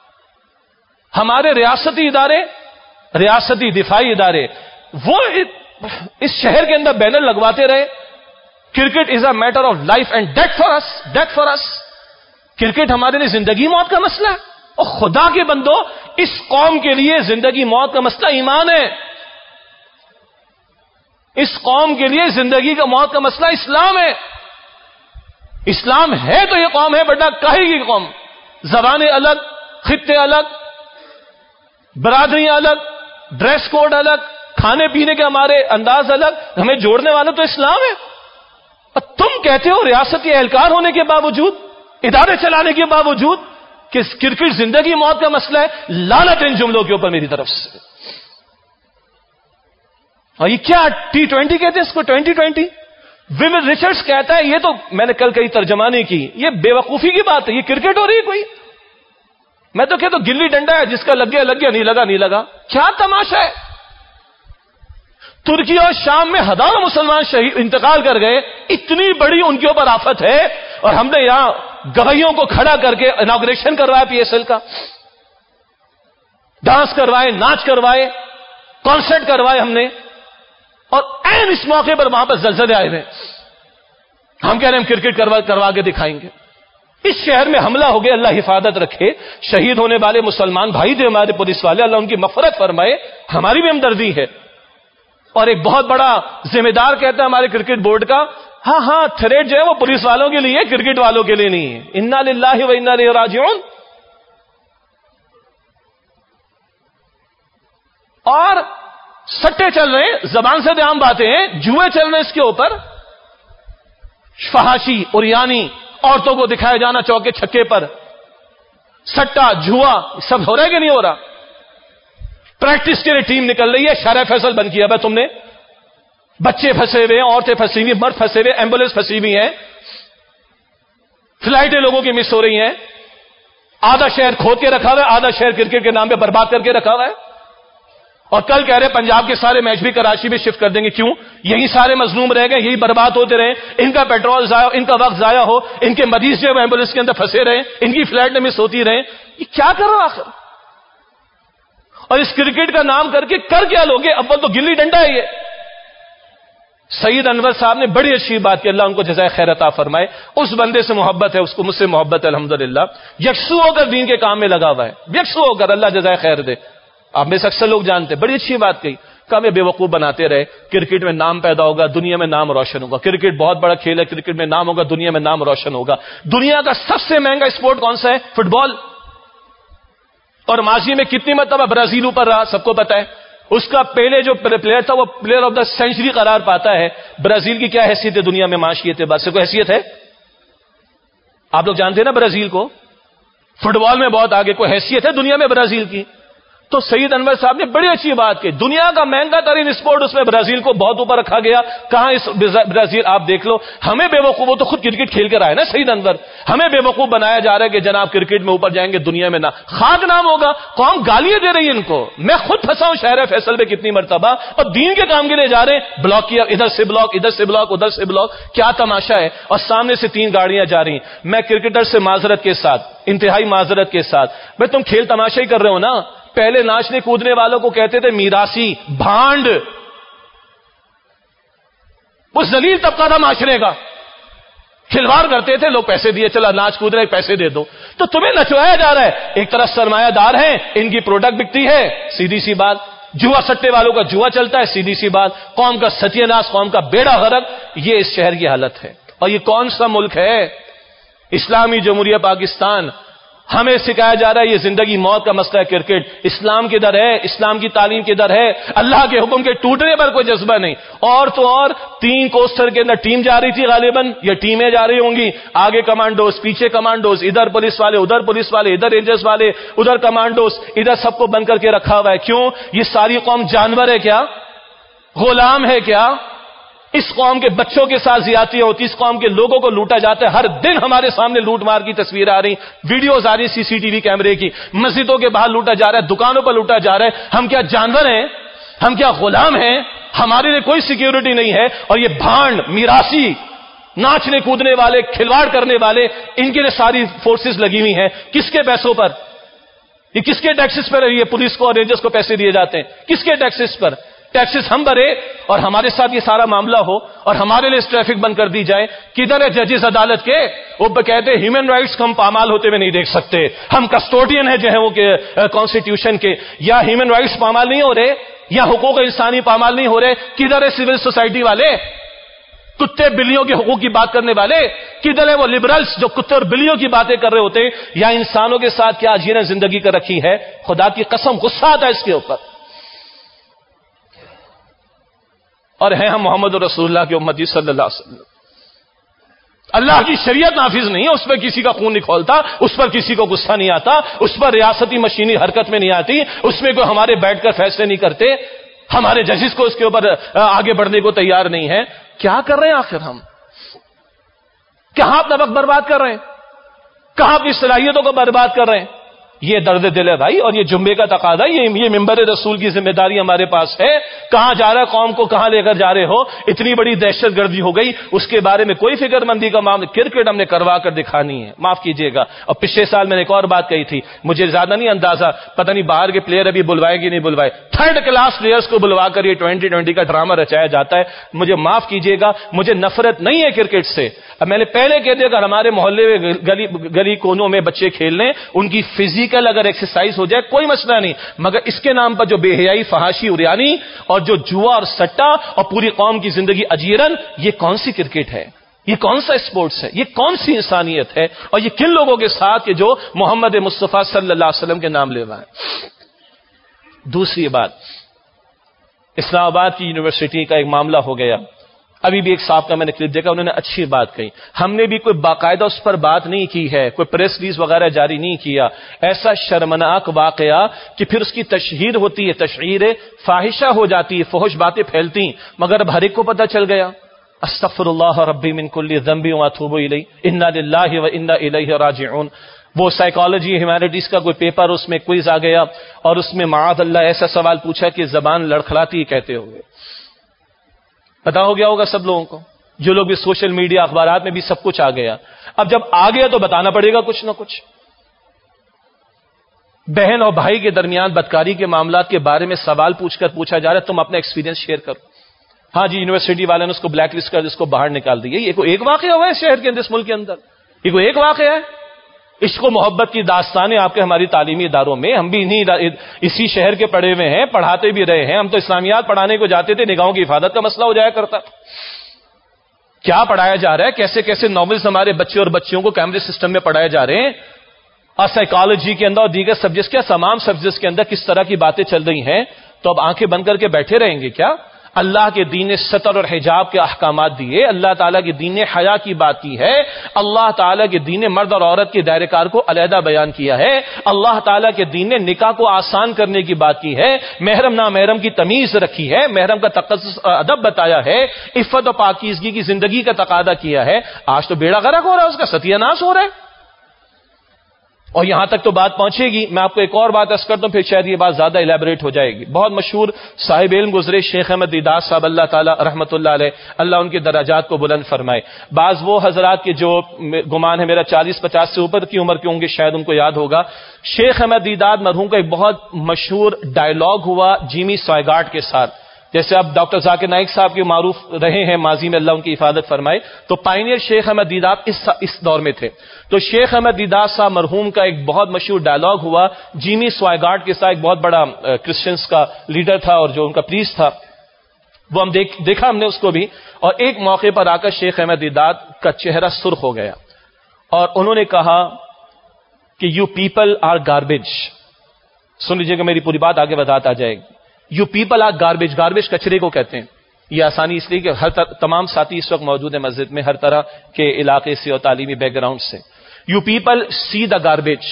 ہمارے ریاستی ادارے، ریاستی دفاعی ادارے، وہ اس شہر کے اندر بینر لگواتے رہے، cricket is a matter of life and death for us, death for us. Cricket ہمارے لیے زندگی موت کا مسئلہ ہے. اور خدا کے بندو، اس قوم کے لیے زندگی موت کا مسئلہ ایمان ہے. اس قوم کے لیے زندگی کا موت کا مسئلہ اسلام ہے. اسلام ہے تو یہ قوم ہے، بڑا کاہی کی قوم. زبانیں الگ، خطے الگ، برادریاں الگ، ڈریس کوڈ الگ، کھانے پینے کے ہمارے انداز الگ، ہمیں جوڑنے والا تو اسلام ہے. اور تم کہتے ہو ریاستی اہلکار ہونے کے باوجود، ادارے چلانے کے باوجود کہ کرکٹ زندگی موت کا مسئلہ ہے، لعنت ان جملوں کے اوپر میری طرف سے۔ اور یہ کیا ٹی ٹوینٹی کہتے ہیں اس کو، ٹوینٹی ٹوینٹی؟ ویل ریچرڈز کہتا ہے یہ تو، میں نے کل کئی ترجمانی کی، یہ بے وقوفی کی بات ہے، یہ کرکٹ ہو رہی ہے کوئی؟ میں تو کہتا ہوں گلی ڈنڈا ہے، جس کا لگ گیا لگ گیا، نہیں لگا نہیں لگا، کیا تماشا ہے؟ ترکی اور شام میں ہزاروں مسلمان شہید انتقال کر گئے، اتنی بڑی ان کے اوپر آفت ہے، اور ہم نے یہاں گواہیوں کو کھڑا کر کے اناگوریشن کروایا پی ایس ایل کا، ڈانس کروائے، ناچ کروائے، کانسرٹ کروائے ہم نے، اور این اس موقع پر وہاں پر زلزلے آئے ہوئے، ہم کہہ رہے ہیں ہم کرکٹ کروا کروا کے دکھائیں گے۔ اس شہر میں حملہ ہو گیا، اللہ حفاظت رکھے، شہید ہونے والے مسلمان بھائی تھے ہمارے پولیس والے، اللہ ان کی مغفرت فرمائے، ہماری بھی ہمدردی ہے۔ اور ایک بہت بڑا ذمہ دار کہتا ہے ہمارے کرکٹ بورڈ کا، ہاں ہاں تھریٹ جو ہے وہ پولیس والوں کے لیے، کرکٹ والوں کے لیے نہیں ہے، انا للہ و انا الیہ راجعون۔ اور سٹے چل رہے ہیں، زبان سے عام باتیں ہیں، جوئے چل رہے ہیں اس کے اوپر، فحاشی اوریانی، عورتوں کو دکھایا جانا چوکے چھکے پر، سٹا جوا سب ہو رہا ہے کہ نہیں ہو رہا؟ پریکٹس کے لیے ٹیم نکل رہی ہے، شارع فیصل بند کیا بھائی تم نے، بچے پھنسے ہوئے ہیں، عورتیں پھنسی ہوئی، مرد پھنسے ہوئے، ایمبولینس پھنسی ہوئی ہیں، فلائٹیں لوگوں کی مس ہو رہی ہیں، آدھا شہر کھود کے رکھا ہوا ہے، آدھا شہر کرکٹ کے نام پہ برباد کر کے رکھا ہوا ہے۔ اور کل کہہ رہے پنجاب کے سارے میچ بھی کراچی میں شفٹ کر دیں گے، کیوں؟ یہی سارے مظلوم رہ گئے، یہی برباد ہوتے رہے، ان کا پیٹرول ضائع، ان کا وقت ضائع ہو، ان کے مریض جو ایمبولینس کے اندر پھنسے رہے، ان کی فلائٹ میں مس ہوتی رہے، یہ کیا کرو آخر؟ اور اس کرکٹ کا نام کر کے کر کیا لوگے؟ اول تو گلی ڈنڈا ہے یہ۔ سعید انور صاحب نے بڑی اچھی بات کی، اللہ ان کو جزائے خیر عطا فرمائے، اس بندے سے محبت ہے، اس کو مجھ سے محبت ہے الحمدللہ، یکسو ہو کر دین کے کام میں لگا ہوا ہے، یکسو ہو کر، اللہ جزائے خیر دے۔ آپ میں سے اکثر لوگ جانتے ہیں، بڑی اچھی بات کہی، کہ ہمیں بے وقوف بناتے رہے، کرکٹ میں نام پیدا ہوگا، دنیا میں نام روشن ہوگا، کرکٹ بہت بڑا کھیل ہے، کرکٹ میں نام ہوگا، دنیا میں نام روشن ہوگا۔ دنیا کا سب سے مہنگا اسپورٹ کون سا ہے؟ Football. اور ماضی میں کتنی مرتبہ برازیل اوپر رہا، سب کو پتا ہے، اس کا پہلے جو پلیئر تھا وہ پلیئر آف دا سینچری قرار پاتا ہے۔ برازیل کی کیا حیثیت ہے دنیا میں معاشی اعتبار سے؟ کوئی حیثیت ہے؟ آپ لوگ جانتے ہیں نا برازیل کو، فٹ بال میں بہت آگے، کوئی حیثیت ہے دنیا میں برازیل کی؟ تو سعید انور صاحب نے بڑی اچھی بات کی، دنیا کا مہنگا ترین اسپورٹ، اس میں برازیل کو بہت اوپر رکھا گیا۔ کہاں اس برازیل؟ آپ دیکھ لو، ہمیں بے وقوف، وہ تو خود کرکٹ کھیل کر آئے نا سعید انور، ہمیں بے وقوف بنایا جا رہا ہے کہ جناب کرکٹ میں اوپر جائیں گے، دنیا میں نہ خاک نام ہوگا، قوم گالیاں دے رہی ہے ان کو۔ میں خود پھنسا ہوں شہر فیصل میں کتنی مرتبہ، اور دین کے کام کے لیے جا رہے ہیں، بلاک کیا، ادھر سے بلاک، ادھر سے بلاک، ادھر سے بلاک، کیا تماشا ہے؟ اور سامنے سے تین گاڑیاں جا رہی ہیں۔ میں کرکٹر سے معذرت کے ساتھ، انتہائی معذرت کے ساتھ، بھائی تم کھیل تماشا ہی کر رہے ہو نا، پہلے ناچنے کودنے والوں کو کہتے تھے میراثی، بھانڈ، وہ ذلیل طبقہ تھا معاشرے کا، کھلواڑ کرتے تھے، لوگ پیسے دیے، چلا ناچ کود رہے، پیسے دے دو، تو تمہیں نچوایا جا رہا ہے۔ ایک طرف سرمایہ دار ہیں، ان کی پروڈکٹ بکتی ہے، سیدھی سی بات، جوا سٹے والوں کا جوا چلتا ہے، سیدھی سی بات، قوم کا ستیہ ناش، قوم کا بیڑا غرق، یہ اس شہر کی حالت ہے۔ اور یہ کون سا ملک ہے؟ اسلامی جمہوریہ پاکستان۔ ہمیں سکھایا جا رہا ہے یہ زندگی موت کا مسئلہ ہے کرکٹ، اسلام کی در ہے، اسلام کی تعلیم کی در ہے، اللہ کے حکم کے ٹوٹنے پر کوئی جذبہ نہیں۔ اور تو اور تین کوسٹر کے اندر ٹیم جا رہی تھی غالباً، یہ ٹیمیں جا رہی ہوں گی، آگے کمانڈوز، پیچھے کمانڈوز، ادھر پولیس والے، ادھر پولیس والے، ادھر رینجرز والے، ادھر کمانڈوز، ادھر سب کو بند کر کے رکھا ہوا ہے۔ کیوں؟ یہ ساری قوم جانور ہے کیا؟ غلام ہے کیا؟ اس قوم کے بچوں کے ساتھ زیادتیاں ہوتی، اس قوم کے لوگوں کو لوٹا جاتا ہے، ہر دن ہمارے سامنے لوٹ مار کی تصویر آ رہی، ویڈیوز آ رہی سی سی ٹی وی کیمرے کی، مسجدوں کے باہر لوٹا جا رہا ہے، دکانوں پر لوٹا جا رہا ہے۔ ہم کیا جانور ہیں؟ ہم کیا غلام ہیں؟ ہمارے لیے کوئی سیکیورٹی نہیں ہے۔ اور یہ بھانڈ، میراثی، ناچنے کودنے والے، کھلواڑ کرنے والے، ان کے لیے ساری فورسز لگی ہوئی ہیں۔ کس کے پیسوں پر؟ یہ کس کے ٹیکسز پر؟ یہ پولیس کو اور رینجرز کو پیسے دیے جاتے ہیں، کس کے ٹیکسز پر؟ ٹیکسز ہم بھرے اور ہمارے ساتھ یہ سارا معاملہ ہو اور ہمارے لیے ٹریفک بند کر دی جائے۔ کدھر ہے ججز عدالت کے؟ وہ کہتے ہیں ہیومن رائٹس کو ہم پامال ہوتے ہوئے نہیں دیکھ سکتے، ہم کسٹوڈین ہیں جو ہے وہ کانسٹیٹیوشن کے، یا ہیومن رائٹس پامال نہیں ہو رہے، یا حقوق انسانی پامال نہیں ہو رہے؟ کدھر ہے سول سوسائٹی والے، کتے بلیوں کے حقوق کی بات کرنے والے؟ کدھر ہے وہ لبرلز جو کتے اور بلیوں کی باتیں کر رہے ہوتے ہیں؟ یا انسانوں کے ساتھ کیا جنہیں زندگی کر رکھی ہے؟ خدا کی قسم غصہ آتا ہے اس کے اوپر۔ اور ہیں ہم محمد رسول اللہ کے امتی صلی اللہ علیہ وسلم۔ اللہ کی شریعت نافذ نہیں ہے، اس پر کسی کا خون نہیں کھولتا، اس پر کسی کو غصہ نہیں آتا، اس پر ریاستی مشینی حرکت میں نہیں آتی، اس میں کوئی ہمارے بیٹھ کر فیصلے نہیں کرتے، ہمارے ججز کو اس کے اوپر آگے بڑھنے کو تیار نہیں ہے. کیا کر رہے ہیں آخر ہم؟ کہاں اپنا وقت برباد کر رہے ہیں؟ کہاں اپنی صلاحیتوں کو برباد کر رہے ہیں؟ یہ درد دل ہے بھائی، اور یہ جمعے کا تقاضا، یہ یہ ممبر رسول کی ذمہ داری ہمارے پاس ہے. کہاں جا رہا ہے قوم کو، کہاں لے کر جا رہے ہو؟ اتنی بڑی دہشت گردی ہو گئی، اس کے بارے میں کوئی فکر مندی کا معاملہ. کرکٹ ہم نے کروا کر دکھانی ہے، معاف کیجئے گا. اور پچھلے سال میں نے ایک اور بات کہی تھی، مجھے زیادہ نہیں اندازہ، پتہ نہیں باہر کے پلیئر ابھی بلوائے گی نہیں بلوائے، تھرڈ کلاس پلیئرز کو بلوا کر یہ ٹوینٹی ٹوینٹی کا ڈرامہ رچایا جاتا ہے. مجھے معاف کیجئے گا، مجھے نفرت نہیں ہے کرکٹ سے. اب میں نے پہلے کہہ دیا، اگر ہمارے محلے میں گلی گلی کونوں میں بچے کھیل لیں، ان کی فزیکل اگر ایکسرسائز ہو جائے کوئی مسئلہ نہیں، مگر اس کے نام پر جو بے حیائی، فحاشی، اریانی اور جو جوا اور سٹا اور پوری قوم کی زندگی اجیرن، یہ کون سی کرکٹ ہے؟ یہ کون سا اسپورٹس ہے؟ یہ کون سی انسانیت ہے؟ اور یہ کن لوگوں کے ساتھ کہ جو محمد مصطفیٰ صلی اللہ علیہ وسلم کے نام لے رہا ہے؟ دوسری بات، اسلام آباد کی یونیورسٹی کا ایک معاملہ ہو گیا. ابھی بھی ایک صاحب کا میں نے کلپ دیکھا، انہوں نے اچھی بات کہی. ہم نے بھی کوئی باقاعدہ اس پر بات نہیں کی ہے، کوئی پریس ریلیز وغیرہ جاری نہیں کیا. ایسا شرمناک واقعہ کہ پھر اس کی تشہیر ہوتی ہے، تشہیر فاحشہ ہو جاتی ہے، فحش باتیں پھیلتی، مگر اب ہر ایک کو پتہ چل گیا. استغفر اللہ ربی من کل ذنب واتوب الیہ، انا للہ و انا الیہ راجعون. وہ سائیکالوجی ہیومینٹیز کا کوئی پیپر، اس میں کوئز آ گیا اور اس میں معاذ اللہ ایسا سوال پوچھا کہ زبان لڑکھڑاتی ہے کہتے ہوئے. پتا ہو گیا ہوگا سب لوگوں کو، جو لوگ بھی سوشل میڈیا اخبارات میں بھی سب کچھ آ گیا. اب جب آ گیا تو بتانا پڑے گا کچھ نہ کچھ. بہن اور بھائی کے درمیان بدکاری کے معاملات کے بارے میں سوال پوچھ کر پوچھا جا رہا ہے، تم اپنا ایکسپیرینس شیئر کرو. ہاں جی، یونیورسٹی والے نے اس کو بلیک لسٹ کر اس کو باہر نکال دیا. یہ کوئی ایک واقعہ ہوا ہے شہر کے اندر، اس ملک کے اندر؟ یہ کوئی ایک واقعہ ہے؟ عشق و محبت کی داستانیں آپ کے ہماری تعلیمی اداروں میں، ہم بھی انہی اسی شہر کے پڑھے ہوئے ہیں، پڑھاتے بھی رہے ہیں. ہم تو اسلامیات پڑھانے کو جاتے تھے، نگاہوں کی حفاظت کا مسئلہ ہو جایا کرتا. کیا پڑھایا جا رہا ہے، کیسے کیسے ناولز ہمارے بچے اور بچیوں کو کیمرے سسٹم میں پڑھائے جا رہے ہیں، اور سائیکالوجی کے اندر اور دیگر سبجیکٹس کے، تمام سبجیکٹس کے اندر کس طرح کی باتیں چل رہی ہیں. تو اب آنکھیں بند کر کے بیٹھے رہیں گے کیا؟ اللہ کے دین نے ستر اور حجاب کے احکامات دیے، اللہ تعالیٰ کے دین نے حیا کی بات کی ہے، اللہ تعالیٰ کے دین نے مرد اور عورت کے دائرہ کار کو علیحدہ بیان کیا ہے، اللہ تعالیٰ کے دین نے نکاح کو آسان کرنے کی بات کی ہے، محرم نامحرم کی تمیز رکھی ہے، محرم کا تقدس ادب بتایا ہے، عفت و پاکیزگی کی زندگی کا تقاضا کیا ہے. آج تو بیڑا غرق ہو رہا ہے، اس کا ستیہ ناش ہو رہا ہے. اور یہاں تک تو بات پہنچے گی. میں آپ کو ایک اور بات عرض کرتا ہوں، پھر شاید یہ بات زیادہ الیبوریٹ ہو جائے گی. بہت مشہور صاحب علم گزرے شیخ احمد دیدار صاحب، اللہ تعالیٰ رحمۃ اللہ علیہ، اللہ ان کے درجات کو بلند فرمائے. بعض وہ حضرات کے جو گمان ہے میرا چالیس پچاس سے اوپر کی عمر کے ہوں گے، شاید ان کو یاد ہوگا. شیخ احمد دیدار مرحوم کا ایک بہت مشہور ڈائلاگ ہوا جیمی سوائگارٹ کے ساتھ. جیسے اب ڈاکٹر ذاکر نائک صاحب کے معروف رہے ہیں ماضی میں، اللہ ان کی حفاظت فرمائے، تو پائنیئر شیخ احمد دیدار اس اس دور میں تھے. تو شیخ احمد دیدار صاحب مرحوم کا ایک بہت مشہور ڈائلاگ ہوا جیمی سوائگارٹ کے ساتھ، ایک بہت بڑا کرسچنس کا لیڈر تھا اور جو ان کا پریسٹ تھا، وہ ہم دیکھ دیکھا ہم نے اس کو بھی. اور ایک موقع پر آ کر شیخ احمد دیدار کا چہرہ سرخ ہو گیا اور انہوں نے کہا کہ یو پیپل آر گاربیج. سن لیجیے کہ میری پوری بات آگے بتاتا جائے گی. You people are garbage. Garbage کچرے کو کہتے ہیں. یہ آسانی اس لیے کہ ہر تمام ساتھی اس وقت موجود ہیں مسجد میں، ہر طرح کے علاقے سے اور تعلیمی بیک گراؤنڈ سے. You people see the garbage,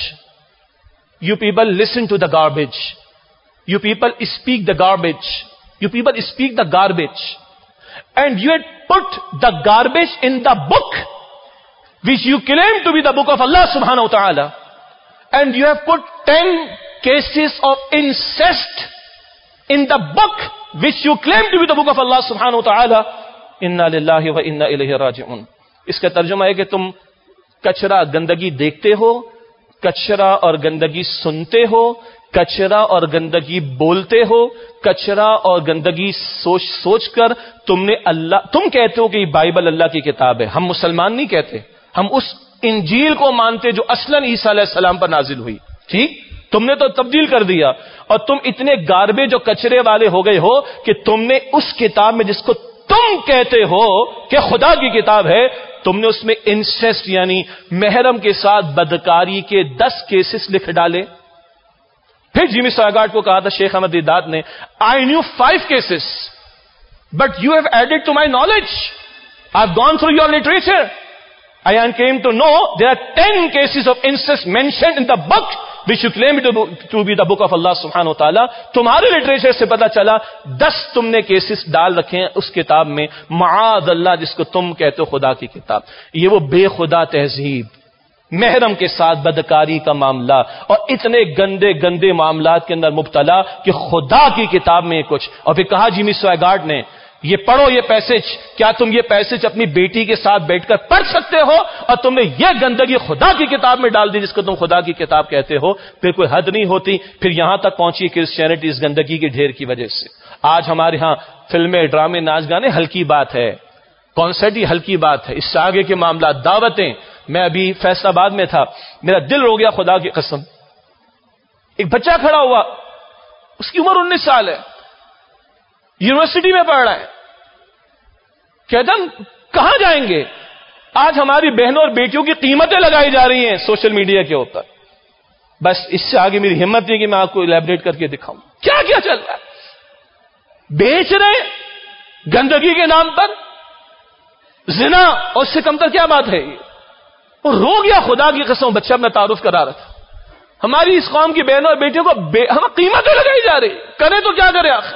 you people listen to the garbage, you people speak the garbage, you people speak the garbage, and you had put the garbage in the book which you claim to be the book of Allah سبحانہ وتعالی، and you have put ten cases of incest in the book which you claim to be the book of Allah subhanahu wa ta'ala. inna lillahi wa inna ilayhi raji'un. اس کا ترجمہ ہے کہ تم کچرا گندگی دیکھتے ہو، کچرا اور گندگی سنتے ہو، کچرا اور گندگی بولتے ہو، کچرا اور گندگی سوچ سوچ کر تم نے اللہ تم کہتے ہو کہ یہ بائبل اللہ کی کتاب ہے. ہم مسلمان نہیں کہتے، ہم اس انجیل کو مانتے جو اصلاً عیسیٰ علیہ السلام پر نازل ہوئی. ٹھیک، تم نے تو تبدیل کر دیا اور تم اتنے گاربیج اور کچرے والے ہو گئے ہو کہ تم نے اس کتاب میں جس کو تم کہتے ہو کہ خدا کی کتاب ہے، تم نے اس میں انسیسٹ یعنی محرم کے ساتھ بدکاری کے دس کیسز لکھ ڈالے. پھر جیمی سوائگارٹ کو کہا تھا شیخ احمد دیدار نے، I knew five cases but you have added to my knowledge, I have gone through your literature. I came to know there are ten cases of incest mentioned in the book which you claim to, to be the book of Allah subhanahu wa ta'ala. تمہارے literature سے پتا چلا دس تم نے cases ڈال رکھے ہیں اس کتاب میں، معاذ اللہ، جس کو تم کہتے ہو خدا کی کتاب. یہ وہ بے خدا تہذیب، محرم کے ساتھ بدکاری کا معاملہ اور اتنے گندے گندے معاملات کے اندر مبتلا کہ خدا کی کتاب میں کچھ. اور پھر کہا جیمی سویگارڈ نے یہ پڑھو یہ پیسج، کیا تم یہ پیسج اپنی بیٹی کے ساتھ بیٹھ کر پڑھ سکتے ہو؟ اور تم نے یہ گندگی خدا کی کتاب میں ڈال دی جس کو تم خدا کی کتاب کہتے ہو. پھر کوئی حد نہیں ہوتی. پھر یہاں تک پہنچی کرسچینٹی اس گندگی کے ڈھیر کی وجہ سے. آج ہمارے ہاں فلمیں، ڈرامے، ناچ گانے ہلکی بات ہے، کانسرٹ ہی ہلکی بات ہے. اس سے آگے کے معاملات، دعوتیں. میں ابھی فیصل آباد میں تھا، میرا دل رو گیا خدا کی قسم. ایک بچہ کھڑا ہوا، اس کی عمر انیس سال ہے، یونیورسٹی میں پڑھ رہا ہے. کہتا کہاں جائیں گے؟ آج ہماری بہنوں اور بیٹیوں کی قیمتیں لگائی جا رہی ہیں سوشل میڈیا کے اوپر. بس اس سے آگے میری ہمت نہیں کہ میں آپ کو الیبریٹ کر کے دکھاؤں کیا کیا چل رہا ہے. بیچ رہے گندگی کے نام پر زنا، اور اس سے کم تر کیا بات ہے یہ؟ وہ رو گیا خدا کی قسم. بچہ اپنا تعارف کرا رہا تھا. ہماری اس قوم کی بہنوں اور بیٹیوں کو بے... ہم قیمتیں لگائی جا رہی، کریں تو کیا کرے آخر؟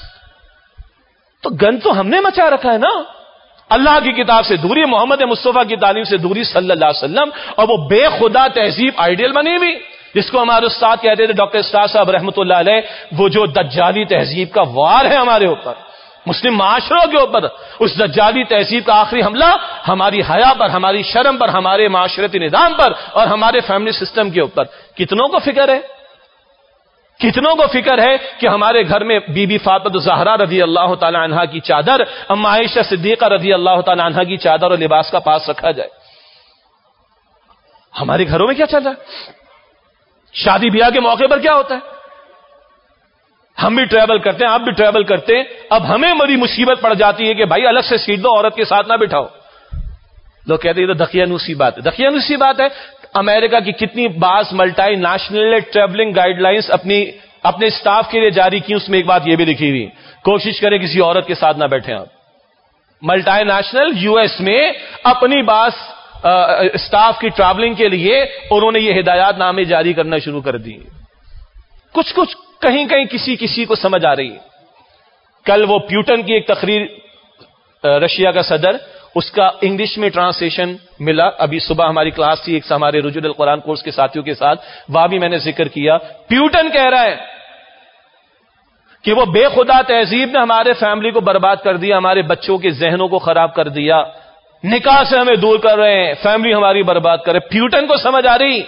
تو گند تو ہم نے مچا رکھا ہے نا. اللہ کی کتاب سے دوری، محمد مصطفیٰ کی تعلیم سے دوری صلی اللہ علیہ وسلم، اور وہ بے خدا تہذیب آئیڈیل بنی ہوئی جس کو ہمارے استاد کہتے تھے ڈاکٹر اسٹار صاحب رحمۃ اللہ علیہ، وہ جو دجالی تہذیب کا وار ہے ہمارے اوپر، مسلم معاشروں کے اوپر. اس دجالی تہذیب کا آخری حملہ ہماری حیا پر، ہماری شرم پر، ہمارے معاشرتی نظام پر اور ہمارے فیملی سسٹم کے اوپر. کتنوں کو فکر ہے، کتنوں کو فکر ہے کہ ہمارے گھر میں بی بی فاطمہ الزہرا رضی اللہ تعالی عنہا کی چادر، اما عائشہ صدیقہ رضی اللہ تعالی عنہا کی چادر اور لباس کا پاس رکھا جائے؟ ہمارے گھروں میں کیا چل رہا ہے؟ شادی بیاہ کے موقع پر کیا ہوتا ہے؟ ہم بھی ٹریول کرتے ہیں، آپ بھی ٹریول کرتے ہیں. اب ہمیں بڑی مصیبت پڑ جاتی ہے کہ بھائی الگ سے سیٹ دو، عورت کے ساتھ نہ بٹھاؤ. لوگ کہتے ہیں یہ تو دقیانوسی بات ہے. دقیانوسی بات ہے. امریکہ کی کتنی بعض multinational travelling guidelines اپنی اپنے اسٹاف کے لیے جاری کی، اس میں ایک بات یہ بھی لکھی ہوئی، کوشش کریں کسی عورت کے ساتھ نہ بیٹھیں. آپ ملٹائی نیشنل یو ایس میں اپنی بعض اسٹاف کی ٹریولنگ کے لیے انہوں نے یہ ہدایات نامے جاری کرنا شروع کر دی. کچھ کچھ کہیں کہیں کسی کسی کو سمجھ آ رہی ہے. کل وہ پیوٹن کی ایک تقریر، رشیا کا صدر، اس کا انگلش میں ٹرانسلیشن ملا. ابھی صبح ہماری کلاس تھی ایک ہمارے رجوع القرآن کورس کے ساتھیوں کے ساتھ، وہاں بھی میں نے ذکر کیا. پیوٹن کہہ رہا ہے کہ وہ بے خدا تہذیب نے ہمارے فیملی کو برباد کر دیا، ہمارے بچوں کے ذہنوں کو خراب کر دیا، نکاح سے ہمیں دور کر رہے ہیں، فیملی ہماری برباد کر رہے. پیوٹن کو سمجھ آ رہی.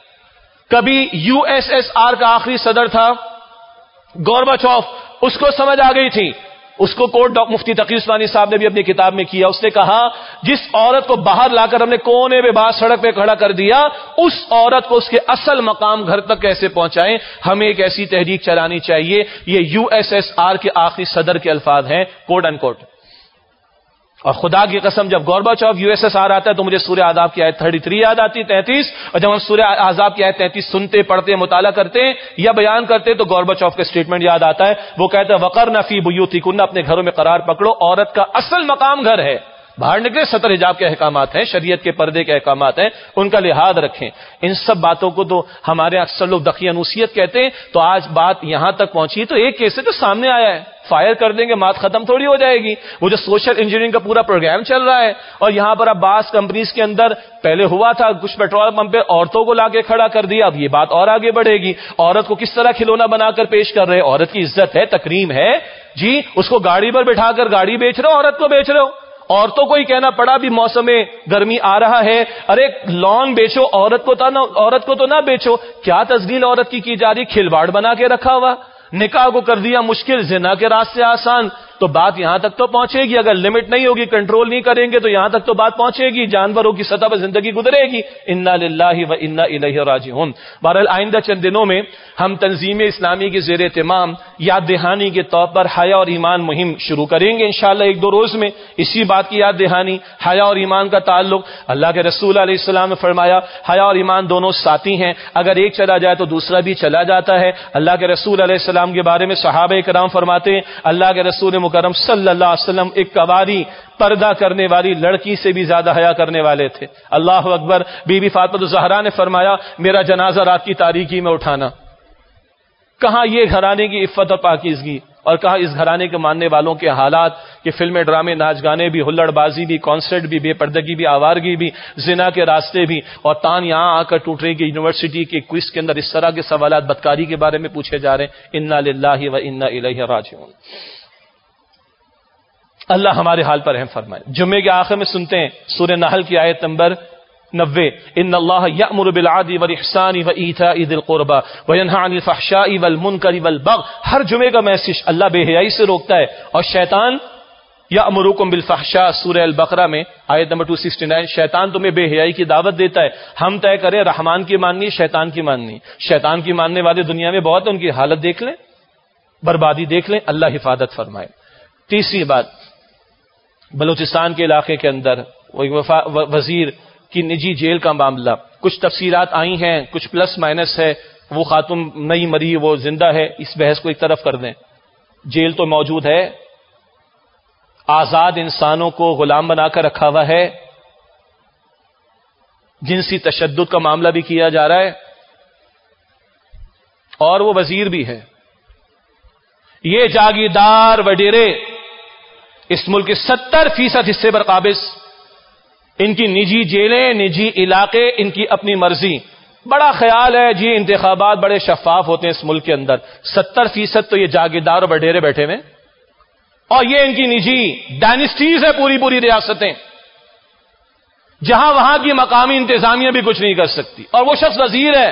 کبھی یو ایس ایس آر کا آخری صدر تھا گورباچوف، اس کو سمجھ آ گئی تھی. اس کو کوٹ مفتی تقی عثمانی صاحب نے بھی اپنی کتاب میں کیا. اس نے کہا جس عورت کو باہر لا کر ہم نے کونے میں باہر سڑک پہ کھڑا کر دیا، اس عورت کو اس کے اصل مقام گھر تک کیسے پہنچائیں؟ ہمیں ایک ایسی تحریک چلانی چاہیے. یہ یو ایس ایس آر کے آخری صدر کے الفاظ ہیں، کوٹ ان کوٹ. اور خدا کی قسم جب Gorbachev U S S R آتا ہے تو مجھے سورہ احزاب کی آیت تینتیس یاد آتی، تینتیس. اور جب ہم سورہ احزاب کی آیت تینتیس سنتے، پڑھتے، مطالعہ کرتے ہیں یا بیان کرتے تو گورباچوف کا اسٹیٹمنٹ یاد آتا ہے. وہ کہتا ہے وقرن فی بیوتکن، اپنے گھروں میں قرار پکڑو. عورت کا اصل مقام گھر ہے. باہر نکلے سطر حجاب کے احکامات ہیں، شریعت کے پردے کے احکامات ہیں، ان کا لحاظ رکھیں. ان سب باتوں کو تو ہمارے اکثر لوگ دقیانوسیت کہتے ہیں. تو آج بات یہاں تک پہنچی تو ایک کیس تو سامنے آیا ہے، فائر کر دیں گے بات ختم تھوڑی ہو جائے گی. وہ جو سوشل انجینئرنگ کا پورا پروگرام چل رہا ہے، اور یہاں پر اب بعض کمپنیز کے اندر پہلے ہوا تھا کچھ پیٹرول پمپ پہ عورتوں کو لا کے کھڑا کر دیا، اب یہ بات اور آگے بڑھے گی. عورت کو کس طرح کھلونا بنا کر پیش کر رہے؟ عورت کی عزت ہے، تکریم ہے جی. اس کو گاڑی پر بٹھا کر گاڑی بیچ رہے ہو، عورت کو بیچ رہے ہو. عورتوں کو ہی کہنا پڑا بھی موسم گرمی آ رہا ہے، ارے لان بیچو، عورت کو تو نہ عورت کو تو نہ بیچو. کیا تذلیل عورت کی کی جا رہی؟ کھلواڑ بنا کے رکھا ہوا. نکاح کو کر دیا مشکل، زنا کے راستے آسان. تو بات یہاں تک تو پہنچے گی. اگر لمٹ نہیں ہوگی، کنٹرول نہیں کریں گے تو یہاں تک تو بات پہنچے گی، جانوروں کی سطح پر زندگی گزرے گی. انا للہ و انا الیہ راجعون. بہرحال آئندہ چند دنوں میں ہم تنظیم اسلامی کے زیر اہتمام یاد دہانی کے طور پر حیا اور ایمان مہم شروع کریں گے انشاءاللہ ایک دو روز میں. اسی بات کی یاد دہانی، حیا اور ایمان کا تعلق. اللہ کے رسول علیہ السلام نے فرمایا حیا اور ایمان دونوں ساتھی ہیں، اگر ایک چلا جائے تو دوسرا بھی چلا جاتا ہے. اللہ کے رسول علیہ السلام کے بارے میں صحابہ کرام فرماتے ہیں اللہ کے رسول مکرم صلی اللہ علیہ وسلم ایک کواری پردہ کرنے والی لڑکی سے بھی زیادہ حیا کرنے والے تھے. اللہ اکبر. بی بی فاطمہ الزہرا نے فرمایا میرا جنازہ رات کی تاریکی میں اٹھانا. کہاں یہ گھرانے کی عفت اور پاکیزگی، اور کہاں اس گھرانے کے ماننے والوں کے حالات کہ فلمیں، ڈرامے، ناچ گانے بھی، ہلڑ بازی بھی، کانسرٹ بھی، بے پردگی بھی، آوارگی بھی، زنا کے راستے بھی، اور تان یہاں آ کر ٹوٹ رہی کہ یونیورسٹی کے کوئز کے اندر اس طرح کے سوالات بدکاری کے بارے میں پوچھے جا رہے ہیں. انا للہ و انا الیہ راجعون. اللہ ہمارے حال پر رحم فرمائے. جمعے کے آخر میں سنتے ہیں سورہ نحل کی آیت نمبر نوے، ان اللہ یأمر بالعدل والاحسان وایتاء ذی القربى وینہی عن الفحشاء والمنکر والبغی. ہر جمعے کا میسج اللہ بے حیائی سے روکتا ہے. اور شیطان یأمرکم بالفحشاء سورہ البقرہ میں آیت نمبر دو سو انہسٹھ، شیطان تمہیں بے حیائی کی دعوت دیتا ہے. ہم طے کریں رحمان کی ماننی شیطان کی ماننی. شیطان کی ماننے والے دنیا میں بہت ہیں، ان کی حالت دیکھ لیں، بربادی دیکھ لیں. اللہ حفاظت فرمائے. تیسری بات، بلوچستان کے علاقے کے اندر وزیر کی نجی جیل کا معاملہ، کچھ تفصیلات آئی ہیں، کچھ پلس مائنس ہے. وہ خاتون نئی مری، وہ زندہ ہے، اس بحث کو ایک طرف کر دیں. جیل تو موجود ہے، آزاد انسانوں کو غلام بنا کر رکھا ہوا ہے، جنسی تشدد کا معاملہ بھی کیا جا رہا ہے، اور وہ وزیر بھی ہے. یہ جاگیردار وڈیرے اس ملک کے ستر فیصد حصے پر قابض. ان کی نجی جیلیں، نجی علاقے، ان کی اپنی مرضی. بڑا خیال ہے جی انتخابات بڑے شفاف ہوتے ہیں اس ملک کے اندر. ستر فیصد تو یہ جاگیردار اور وڈیرے بیٹھے ہوئے، اور یہ ان کی نجی ڈائنسٹیز ہے، پوری پوری ریاستیں، جہاں وہاں کی مقامی انتظامیہ بھی کچھ نہیں کر سکتی، اور وہ شخص وزیر ہے.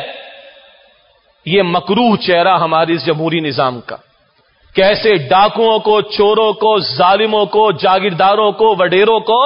یہ مکروہ چہرہ ہمارے اس جمہوری نظام کا، کیسے ڈاکوؤں کو، چوروں کو، ظالموں کو، جاگیرداروں کو، وڈیروں کو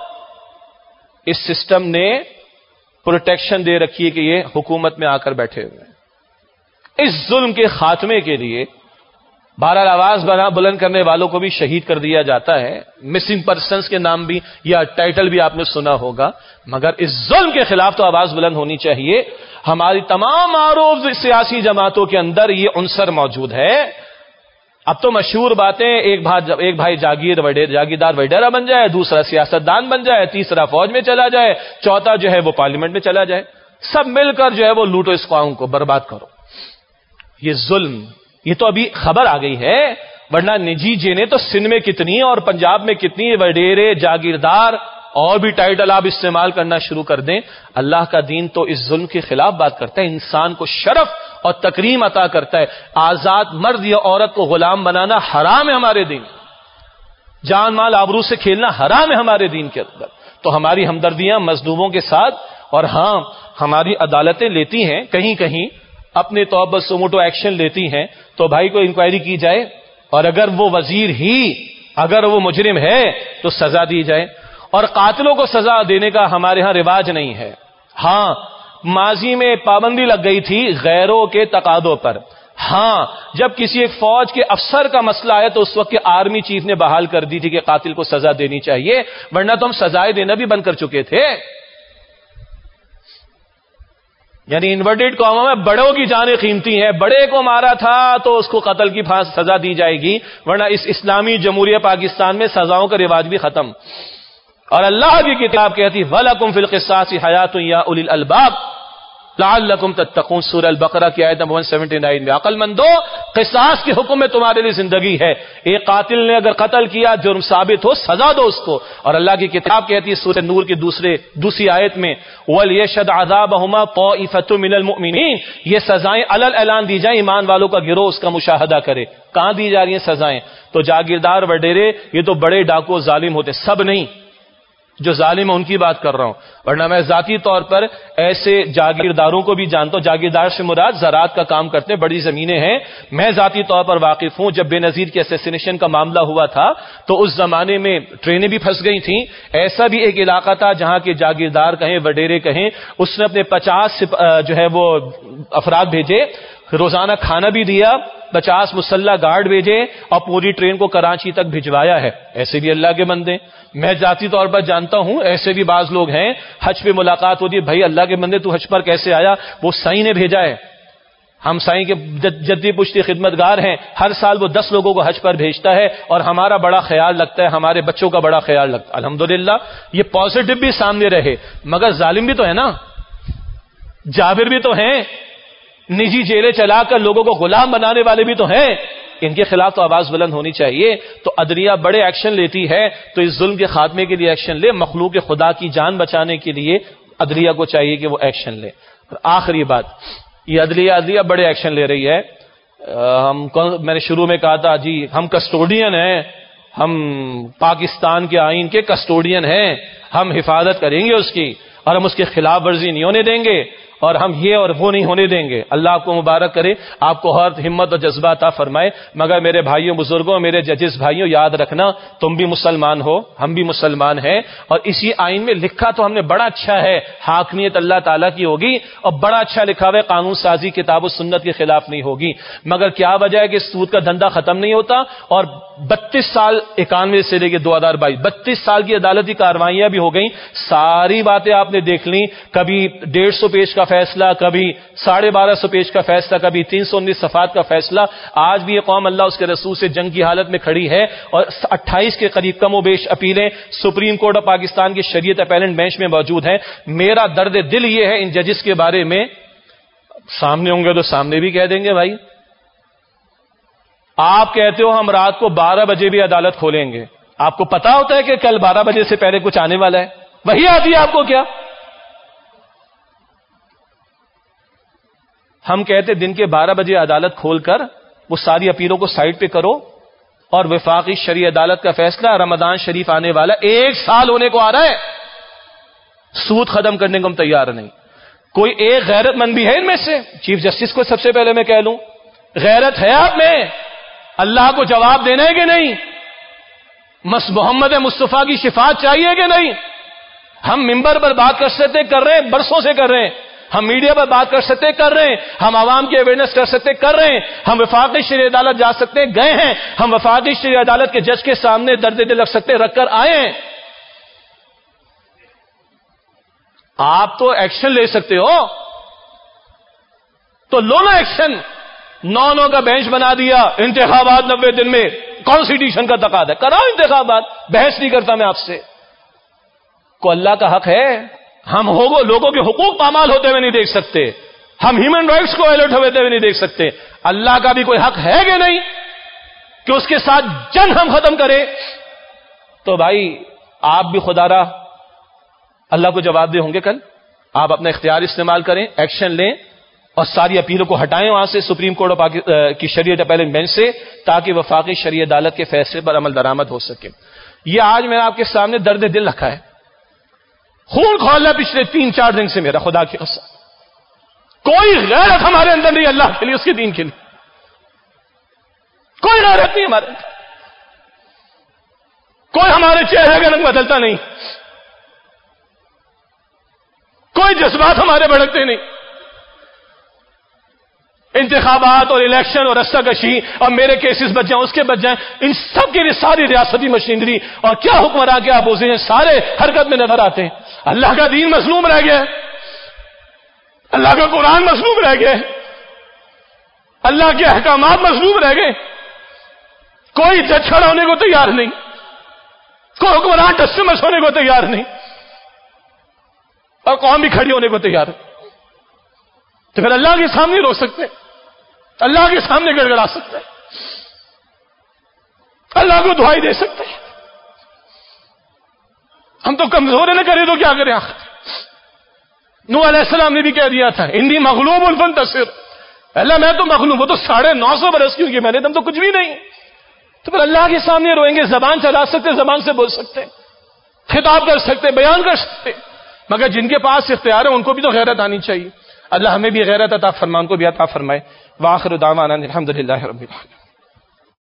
اس سسٹم نے پروٹیکشن دے رکھی ہے کہ یہ حکومت میں آ کر بیٹھے ہوئے ہیں. اس ظلم کے خاتمے کے لیے بہرحال آواز بلند کرنے والوں کو بھی شہید کر دیا جاتا ہے. مسنگ پرسنز کے نام بھی یا ٹائٹل بھی آپ نے سنا ہوگا، مگر اس ظلم کے خلاف تو آواز بلند ہونی چاہیے. ہماری تمام معروف سیاسی جماعتوں کے اندر یہ عنصر موجود ہے. اب تو مشہور باتیں، ایک بھائی ایک بھائی جاگیر وڈیر جاگیردار وڈیرا بن جائے، دوسرا سیاست دان بن جائے، تیسرا فوج میں چلا جائے، چوتھا جو ہے وہ پارلیمنٹ میں چلا جائے. سب مل کر جو ہے وہ لوٹو اس قوم کو برباد کرو. یہ ظلم، یہ تو ابھی خبر آ گئی ہے، ورنہ نجی جیلیں تو سندھ میں کتنی اور پنجاب میں کتنی، وڈیرے، جاگیردار، اور بھی ٹائٹل آپ استعمال کرنا شروع کر دیں. اللہ کا دین تو اس ظلم کے خلاف بات کرتا ہے. انسان کو شرف اور تکریم عطا کرتا ہے. آزاد مرد یا عورت کو غلام بنانا حرام ہے ہمارے دین. جان مال آبرو سے کھیلنا حرام ہے ہمارے دین کے اندر. تو ہماری ہمدردیاں مظلوموں کے ساتھ، اور ہاں ہماری عدالتیں لیتی ہیں کہیں کہیں اپنے طور پر سوموٹو ایکشن لیتی ہیں، تو بھائی کو انکوائری کی جائے، اور اگر وہ وزیر ہی اگر وہ مجرم ہے تو سزا دی جائے. اور قاتلوں کو سزا دینے کا ہمارے ہاں رواج نہیں ہے. ہاں ماضی میں پابندی لگ گئی تھی غیروں کے تقاضوں پر. ہاں جب کسی ایک فوج کے افسر کا مسئلہ آیا تو اس وقت کے آرمی چیف نے بحال کر دی تھی کہ قاتل کو سزا دینی چاہیے، ورنہ تو ہم سزائے دینا بھی بند کر چکے تھے. یعنی انورٹڈ کاما میں بڑوں کی جانیں قیمتی ہیں. بڑے کو مارا تھا تو اس کو قتل کی پھانسی سزا دی جائے گی، ورنہ اس اسلامی جمہوریہ پاکستان میں سزاؤں کا رواج بھی ختم. اور اللہ کی کتاب کہتی وَلَكُمْ فِي الْقِصَاصِ حَيَاةٌ يَا أُولِي الْأَلْبَابِ لَعَلَّكُمْ تَتَّقُونَ سورہ البقرہ کی آیت نمبر ایک سو انہتر میں. عقل مندو، قصاص کے حکم میں تمہارے لیے زندگی ہے. ایک قاتل نے اگر قتل کیا، جرم ثابت ہو، سزا دو اس کو. اور اللہ کی کتاب کہتی ہے سورہ نور کی دوسرے دوسری آیت میں وَلْيَشْهَدْ عَذَابَهُمَا طَائِفَةٌ مِّنَ الْمُؤْمِنِينَ، یہ سزائیں علل اعلان دی جائیں، ایمان والوں کا گروہ اس کا مشاہدہ کرے. کہاں دی جا رہی ہیں سزائیں؟ تو جاگیردار وڈیرے یہ تو بڑے ڈاکو ظالم ہوتے، سب نہیں، جو ظالم ہے ان کی بات کر رہا ہوں. ورنہ میں ذاتی طور پر ایسے جاگیرداروں کو بھی جانتا ہوں. جاگیردار سے مراد زراعت کا کام کرتے ہیں، بڑی زمینیں ہیں. میں ذاتی طور پر واقف ہوں. جب بے نظیر کے اسیسینیشن کا معاملہ ہوا تھا تو اس زمانے میں ٹرینیں بھی پھنس گئی تھیں. ایسا بھی ایک علاقہ تھا جہاں کے جاگیردار کہیں، وڈیرے کہیں، اس نے اپنے پچاس جو ہے وہ افراد بھیجے، روزانہ کھانا بھی دیا، پچاس مسلح گارڈ بھیجے، اور پوری ٹرین کو کراچی تک بھجوایا ہے. ایسے بھی اللہ کے بندے میں ذاتی طور پر جانتا ہوں. ایسے بھی بعض لوگ ہیں، حج پہ ملاقات ہوتی ہے، بھائی اللہ کے بندے تو حج پر کیسے آیا؟ وہ سائیں نے بھیجا ہے. ہم سائیں کے جدی پشتی خدمت گار ہیں، ہر سال وہ دس لوگوں کو حج پر بھیجتا ہے اور ہمارا بڑا خیال لگتا ہے، ہمارے بچوں کا بڑا خیال لگتا ہے. الحمدللہ یہ پازیٹو بھی سامنے رہے، مگر ظالم بھی تو ہے نا، جابر بھی تو ہیں، نجی جیلیں چلا کر لوگوں کو غلام بنانے والے بھی تو ہیں. ان کے خلاف تو آواز بلند ہونی چاہیے. تو عدلیہ بڑے ایکشن لیتی ہے، تو اس ظلم کے خاتمے کے لیے ایکشن لے، مخلوق خدا کی جان بچانے کے لیے عدلیہ کو چاہیے کہ وہ ایکشن لے. اور آخری بات، یہ عدلیہ عدلیہ بڑے ایکشن لے رہی ہے. ہم میں نے شروع میں کہا تھا جی ہم کسٹوڈین ہیں، ہم پاکستان کے آئین کے کسٹوڈین ہیں، ہم حفاظت کریں گے اس کی، اور ہم اس کی خلاف ورزی نہیں ہونے دیں گے، اور ہم یہ اور وہ نہیں ہونے دیں گے. اللہ آپ کو مبارک کرے، آپ کو ہر ہمت اور جذبہ عطا فرمائے. مگر میرے بھائیوں بزرگوں، میرے ججز بھائیوں، یاد رکھنا تم بھی مسلمان ہو، ہم بھی مسلمان ہیں، اور اسی آئین میں لکھا تو ہم نے بڑا اچھا ہے، حاکمیت اللہ تعالیٰ کی ہوگی، اور بڑا اچھا لکھا ہوا ہے قانون سازی کتاب و سنت کے خلاف نہیں ہوگی. مگر کیا وجہ ہے کہ سود کا دھندا ختم نہیں ہوتا، اور بتیس سال اکانوے سے لے کے دو ہزار بائیس بتیس سال کی عدالتی کارروائیاں بھی ہو گئیں. ساری باتیں آپ نے دیکھ لیں، کبھی ڈیڑھ سو پیج کا فیصلہ، کبھی ساڑھے بارہ سو پیج کا فیصلہ، کبھی تین سو انیس صفحات کا فیصلہ. آج بھی یہ قوم اللہ اس کے رسول سے جنگ کی حالت میں کھڑی ہے، اور اٹھائیس کے قریب کم و بیش اپیلیں سپریم کورٹ آف پاکستان کی شریعت اپیلنٹ بینچ میں موجود ہیں. میرا درد دل یہ ہے ان ججز کے بارے میں، سامنے ہوں گے تو سامنے بھی کہہ دیں گے بھائی آپ کہتے ہو ہم رات کو بارہ بجے بھی عدالت کھولیں گے، آپ کو پتا ہوتا ہے کہ کل بارہ بجے سے پہلے کچھ آنے والا ہے؟ وہی آتی ہے آپ کو کیا؟ ہم کہتے دن کے بارہ بجے عدالت کھول کر وہ ساری اپیلوں کو سائٹ پہ کرو، اور وفاقی شرعی عدالت کا فیصلہ، رمضان شریف آنے والا، ایک سال ہونے کو آ رہا ہے، سود ختم کرنے کو ہم تیار نہیں. کوئی ایک غیرت مند بھی ہے ان میں سے؟ چیف جسٹس کو سب سے پہلے میں کہہ لوں، غیرت ہے آپ میں؟ اللہ کو جواب دینا ہے کہ نہیں؟ مس محمد مصطفیٰ کی شفاعت چاہیے کہ نہیں؟ ہم ممبر پر بات کر سکتے، کر رہے ہیں، برسوں سے کر رہے ہیں. ہم میڈیا پر بات کر سکتے، کر رہے ہیں. ہم عوام کی اویئرنیس کر سکتے، کر رہے ہیں. ہم وفاقی شرعی عدالت جا سکتے، گئے ہیں. ہم وفاقی شرعی عدالت کے جج کے سامنے درد دل رکھ سکتے، رکھ کر آئے ہیں. آپ تو ایکشن لے سکتے ہو، تو لو نا ایکشن. نو نو کا بینچ بنا دیا، انتخابات نبے دن میں، کانسٹیٹیوشن کا تقاضا ہے، کراؤ انتخابات. بحث نہیں کرتا میں آپ سے. کو اللہ کا حق ہے، ہم ہوگو لوگوں کے حقوق پامال ہوتے ہوئے نہیں دیکھ سکتے، ہم ہیومن رائٹس کو وائلیٹ ہوتے ہوئے نہیں دیکھ سکتے. اللہ کا بھی کوئی حق ہے کہ نہیں کہ اس کے ساتھ جنگ ہم ختم کریں؟ تو بھائی آپ بھی خدا را اللہ کو جواب دے ہوں گے کل. آپ اپنا اختیار استعمال کریں، ایکشن لیں، اور ساری اپیلوں کو ہٹائیں وہاں سے سپریم کورٹ آف کی شریعت اپیلنٹ بینچ سے، تاکہ وفاقی شرعی عدالت کے فیصلے پر عمل درآمد ہو سکے. یہ آج میں نے آپ کے سامنے درد دل رکھا ہے، خون کھولا پچھلے تین چار دن سے میرا، خدا کی قسم. کوئی غیرت ہمارے اندر نہیں اللہ کے لیے، اس کے دین کے لیے کوئی غیرت نہیں ہمارے اندر. کوئی ہمارے چہرے کا رنگ بدلتا نہیں، کوئی جذبات ہمارے بھڑکتے نہیں. انتخابات اور الیکشن اور رستہ کشی اور میرے کیسز بچ جائیں، اس کے بچ جائیں، ان سب کے لیے ساری ریاستی مشینری اور کیا حکمراں کیا اپوزیشن سارے حرکت میں نظر آتے ہیں. اللہ کا دین مظلوم رہ گیا، اللہ کا قرآن مظلوم رہ گیا، اللہ کے احکامات مظلوم رہ گئے. کوئی جج کھڑا ہونے کو تیار نہیں، کوئی حکمران ٹسمس ہونے کو تیار نہیں، اور قوم بھی کھڑی ہونے کو تیار ہے. تو پھر اللہ کے سامنے رو سکتے، اللہ کے سامنے گڑ گڑا سکتے، اللہ کو دعائی دے سکتے. ہم تو کمزور نہ کریں تو کیا کریں؟ آخر نوح علیہ السلام نے بھی کہہ دیا تھا انی مغلوب فانتصر، اللہ میں تو مغلوب، وہ تو ساڑھے نو سو برس کی ہوگی، میں نے تم تو کچھ بھی نہیں. تو پھر اللہ کے سامنے روئیں گے، زبان چلا سکتے، زبان سے بول سکتے، خطاب کر سکتے، بیان کر سکتے. مگر جن کے پاس اختیار ہے ان کو بھی تو غیرت آنی چاہیے. اللہ ہمیں بھی غیرت عطا فرمائے، ان کو بھی عطا فرمائے. وآخر دعوانا الحمدللہ رب العالمین.